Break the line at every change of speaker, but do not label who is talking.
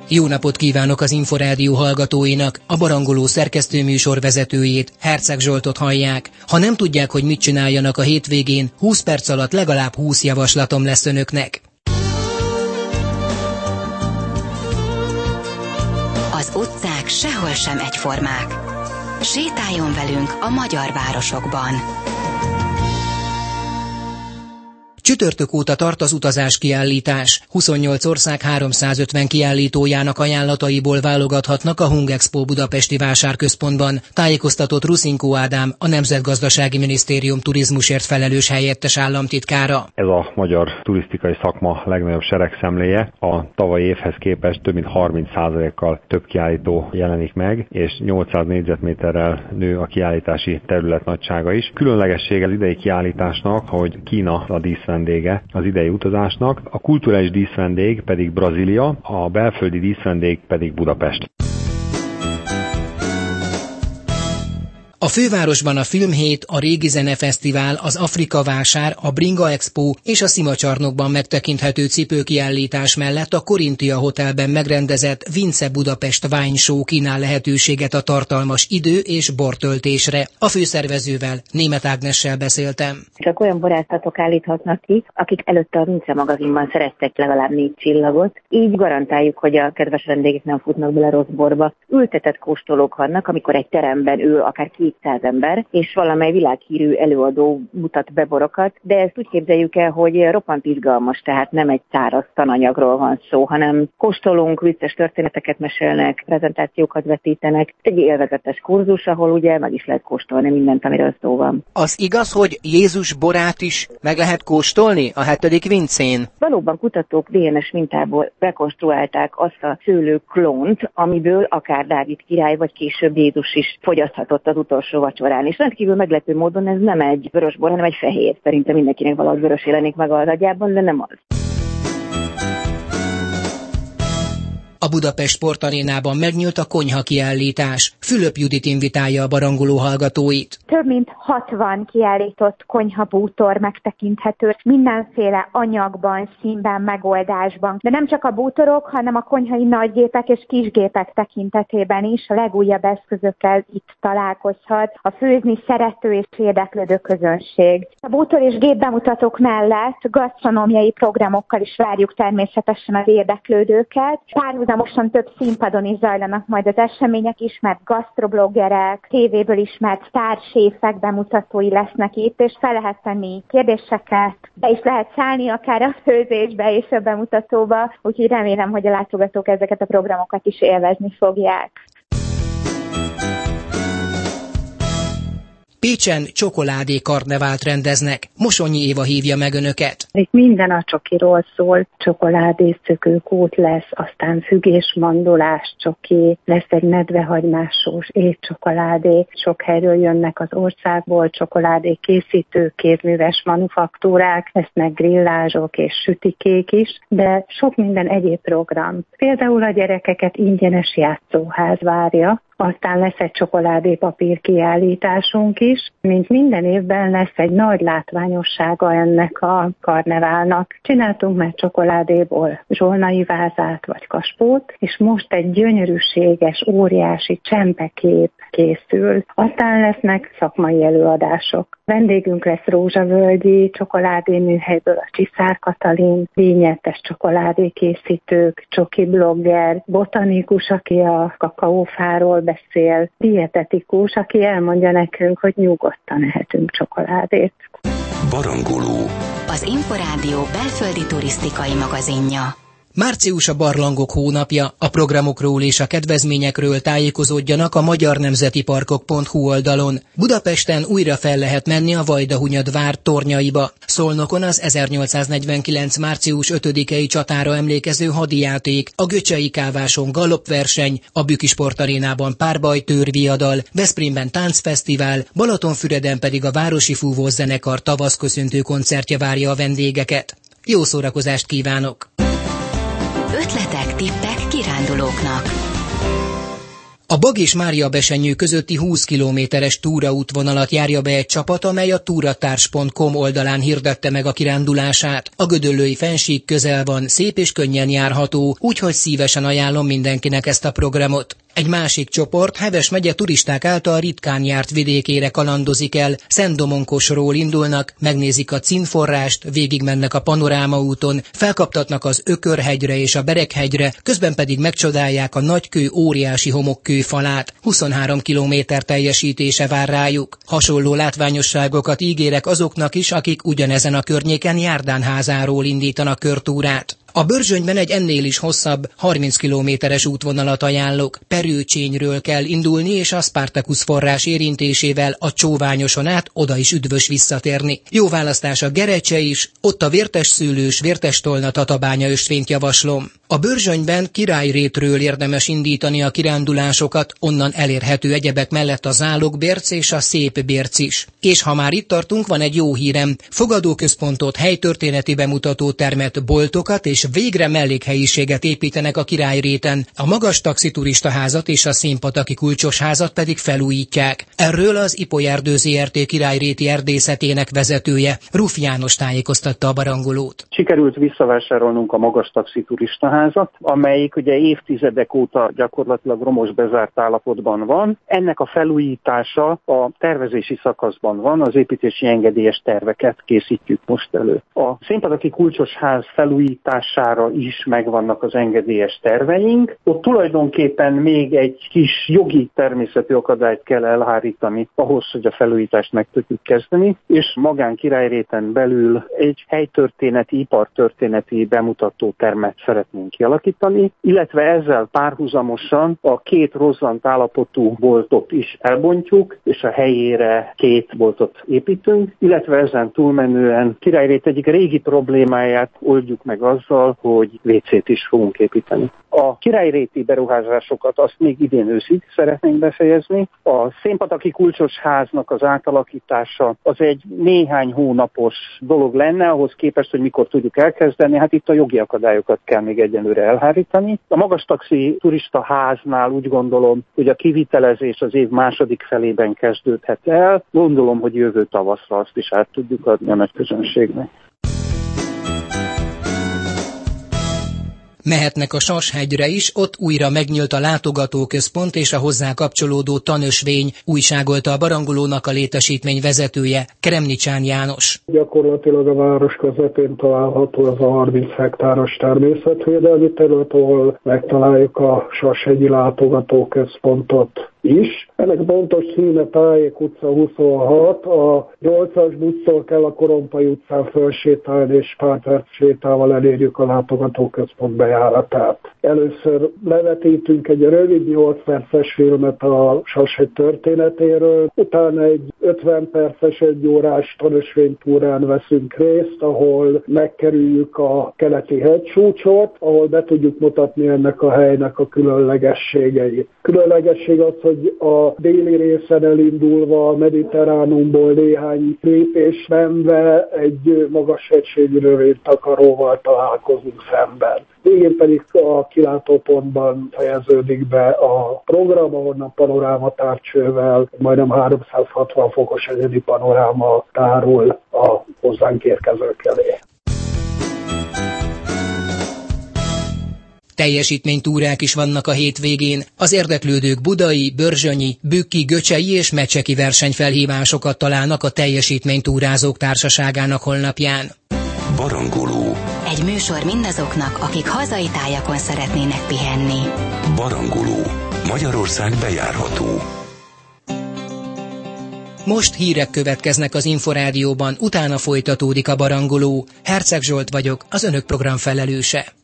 Jó napot kívánok az Inforádió hallgatóinak, a Barangoló szerkesztőműsor vezetőjét, Herceg Zsoltot hallják. Ha nem tudják, hogy mit csináljanak a hétvégén, 20 perc alatt legalább 20 javaslatom lesz önöknek.
Az utcák sehol sem egyformák. Sétáljon velünk a magyar városokban.
Csütörtök óta tart az utazáskiállítás. 28 ország 350 kiállítójának ajánlataiból válogathatnak a Hungexpo budapesti vásárközpontban, tájékoztatott Ruszinkó Ádám, a Nemzetgazdasági Minisztérium turizmusért felelős helyettes államtitkára.
Ez a magyar turisztikai szakma legnagyobb seregszemléje. A tavalyi évhez képest több mint 30%-kal több kiállító jelenik meg, és 800 négyzetméterrel nő a kiállítási terület nagysága is. Különlegessége az idei kiállításnak, hogy Kína a díszvendége az idei utazásnak, a kulturális díszvendég pedig Brazília, a belföldi díszvendég pedig Budapest.
A fővárosban a Filmhét, a Régi Zenefesztivál, az Afrika Vásár, a Bringa Expo és a Szimacsarnokban megtekinthető cipőkiállítás mellett a Korintia Hotelben megrendezett Vince Budapest Wine Show kínál lehetőséget a tartalmas idő- és bortöltésre. A főszervezővel, Németh Ágnessel beszéltem.
Csak olyan borászatok állíthatnak ki, akik előtte a Vince magazinban szereztek legalább 4 csillagot. Így garantáljuk, hogy a kedves vendégek nem futnak bele rossz borba. Ültetett kóstolók vannak, amikor egy teremben ül akár 200 ember, és valamely világhírű előadó mutat be borokat, de ezt úgy képzeljük el, hogy roppant izgalmas, tehát nem egy száraz tananyagról van szó, hanem kóstolunk, vicces történeteket mesélnek, prezentációkat vetítenek. Egy élvezetes kurzus, ahol ugye meg is lehet kóstolni mindent, amiről szó van.
Az igaz, hogy Jézus borát is meg lehet kóstolni a 7. Vincén?
Valóban kutatók DNS mintából rekonstruálták azt a szőlőklónt, amiből akár Dávid király vagy később Jézus is fogyaszthatott az utolsó vacsorán. És rendkívül meglepő módon ez nem egy vörös bor, hanem egy fehér. Szerintem mindenkinek valahogy vörös jelenik meg az agyában, de nem az.
A Budapest Sportarénában megnyílt a konyha kiállítás. Fülöp Judit invitálja a barangoló hallgatóit.
Több mint 60 kiállított konyhabútor megtekinthető, mindenféle anyagban, színben, megoldásban. De nem csak a bútorok, hanem a konyhai nagygépek és kisgépek tekintetében is a legújabb eszközökkel itt találkozhat a főzni szerető és érdeklődő közönség. A bútor és gépbemutatók mellett gasztronómiai programokkal is várjuk természetesen az érdeklődőket. Párhuzamosan több színpadon is zajlanak majd az események, ismert gasztrobloggerek, tévéből ismert sztárséfek bemutatói lesznek itt, és fel lehet tenni kérdéseket, be is lehet szállni akár a főzésbe és a bemutatóba, úgyhogy remélem, hogy a látogatók ezeket a programokat is élvezni fogják.
Pécsen csokoládé-karnevált rendeznek. Mosonyi Éva hívja meg önöket.
Itt minden a csokiról szól. Csokoládészökőkút lesz, aztán fügésmandulás csoki, lesz egy medvehagymásós étcsokoládé. Sok helyről jönnek az országból csokoládé készítők, kézműves manufaktúrák, lesznek grillázsok és sütikék is, de sok minden egyéb program. Például a gyerekeket ingyenes játszóház várja, aztán lesz egy csokoládépapír kiállításunk is, mint minden évben lesz egy nagy látványossága ennek a karneválnak. Csináltunk már csokoládéból zsolnai vázát vagy kaspót, és most egy gyönyörűséges, óriási csempekép készül. Aztán lesznek szakmai előadások. Vendégünk lesz Rózsavölgyi csokoládé műhelyből a Csiszár Katalin, díjnyertes csokoládékészítők, csoki blogger, botanikus, aki a kakaófáról beszél, dietetikus, aki elmondja nekünk, hogy nyugodtan ehetünk csokoládét.
Barangoló, az Inforádió belföldi turisztikai magazinja.
Március a barlangok hónapja, a programokról és a kedvezményekről tájékozódjanak a magyarnemzetiparkok.hu oldalon. Budapesten újra fel lehet menni a Vajdahunyad vár tornyaiba. Szolnokon az 1849. március 5-i csatára emlékező hadijáték, a Göcsei Káváson galoppverseny, a Büki Sportarénában párbajtőrviadal, Veszprémben táncfesztivál, Balatonfüreden pedig a Városi Fúvós Zenekar tavaszköszöntő koncertje várja a vendégeket. Jó szórakozást kívánok!
Ötletek, tippek kirándulóknak.
A Bag és Máriabesenyő közötti 20 kilométeres túraútvonalat járja be egy csapat, amely a túratárs.com oldalán hirdette meg a kirándulását. A Gödöllői Fennsík közel van, szép és könnyen járható, úgyhogy szívesen ajánlom mindenkinek ezt a programot. Egy másik csoport Heves megye turisták által ritkán járt vidékére kalandozik el, Szentdomonkosról indulnak, megnézik a Cinnforrást, végigmennek a Panorámaúton, felkaptatnak az Ökörhegyre és a Berekhegyre, közben pedig megcsodálják a Nagykő óriási homokkő falát. 23 kilométer teljesítése vár rájuk. Hasonló látványosságokat ígérek azoknak is, akik ugyanezen a környéken Járdánházáról indítanak körtúrát. A Börzsönyben egy ennél is hosszabb, 30 kilométeres útvonalat ajánlok. Perőcsényről kell indulni, és a Spartacus forrás érintésével a Csóványoson át oda is üdvös visszatérni. Jó választás a Gerecse is, ott a Vértesszőlős, Vértestolna Tatabánya ösvényt javaslom. A Börzsönyben Királyrétről érdemes indítani a kirándulásokat, onnan elérhető egyebek mellett a Zálogbérc és a Szépbérc is. És ha már itt tartunk, van egy jó hírem. Fogadóközpontot, helytörténeti bemutatótermet, boltokat és végre mellékhelyiséget építenek a Királyréten, a Magas Taxi turistaházat és a Szénpataki kulcsos házat pedig felújítják. Erről az Ipolyerdő Zrt. Királyréti erdészetének vezetője, Ruf János tájékoztatta a barangolót.
Sikerült visszavásárolnunk a Magas Taxi turistaházat, amelyik ugye évtizedek óta gyakorlatilag romos bezárt állapotban van. Ennek a felújítása a tervezési szakaszban van, az építési engedélyes terveket készítjük most elő. A Szénpataki kulcsos ház felújítására is megvannak az engedélyes terveink. Ott tulajdonképpen még egy kis jogi természetű akadályt kell elhárítani ahhoz, hogy a felújítást meg tudjuk kezdeni, és magán Királyréten belül egy helytörténeti, ipartörténeti bemutató termet szeretnénk kialakítani, illetve ezzel párhuzamosan a 2 rozzant állapotú boltot is elbontjuk, és a helyére 2 boltot építünk, illetve ezen túlmenően Királyrét egyik régi problémáját oldjuk meg azzal, hogy WC-t is fogunk építeni. A királyréti beruházásokat azt még idén őszig szeretnénk befejezni. A Szénpataki kulcsos háznak az átalakítása az egy néhány hónapos dolog lenne, ahhoz képest, hogy mikor tudjuk elkezdeni. Hát itt a jogi akadályokat kell még egyenlőre elhárítani. A Magas Taxi turista háznál úgy gondolom, hogy a kivitelezés az év második felében kezdődhet el. Gondolom, hogy jövő tavaszra azt is át tudjuk adni a nagy közönségnek.
Mehetnek a Sashegyre is, ott újra megnyílt a látogatóközpont és a hozzá kapcsolódó tanösvény, újságolta a barangolónak a létesítmény vezetője, Kremnicsán János.
Gyakorlatilag a város közepén található az a 30 hektáros természetvédelmi terület, ahol megtaláljuk a Sashegyi látogatóközpontot is. Ennek pontos színe Tájék utca 26, a 8-as busztól kell a Korompai utcán fölsétálni, és pár perc sétával elérjük a látogatóközpont bejáratát. Először levetítünk egy rövid 8 perces filmet a Sashegy történetéről, utána egy 50 perces, 1 órás tanösvénytúrán veszünk részt, ahol megkerüljük a keleti hegycsúcsot, ahol be tudjuk mutatni ennek a helynek a különlegességeit. Különlegesség az, hogy a déli részen elindulva a Mediterránumból néhány lépés menve egy magas hegységű rövidtakaróval találkozunk szemben. Végén pedig a kilátópontban fejeződik be a program, ahonnan panorámatávcsővel majdnem 360 fokos egyedi panoráma tárul a hozzánk érkezők elé.
Teljesítménytúrák is vannak a hétvégén. Az érdeklődők budai, börzsönyi, bükki, göcsei és mecseki versenyfelhívásokat találnak a Teljesítménytúrázók Társaságának honlapján.
Barangoló.
Egy műsor mindazoknak, akik hazai tájakon szeretnének pihenni.
Barangoló. Magyarország bejárható.
Most hírek következnek az Inforádióban, utána folytatódik a barangoló. Herceg Zsolt vagyok, az önök programfelelőse.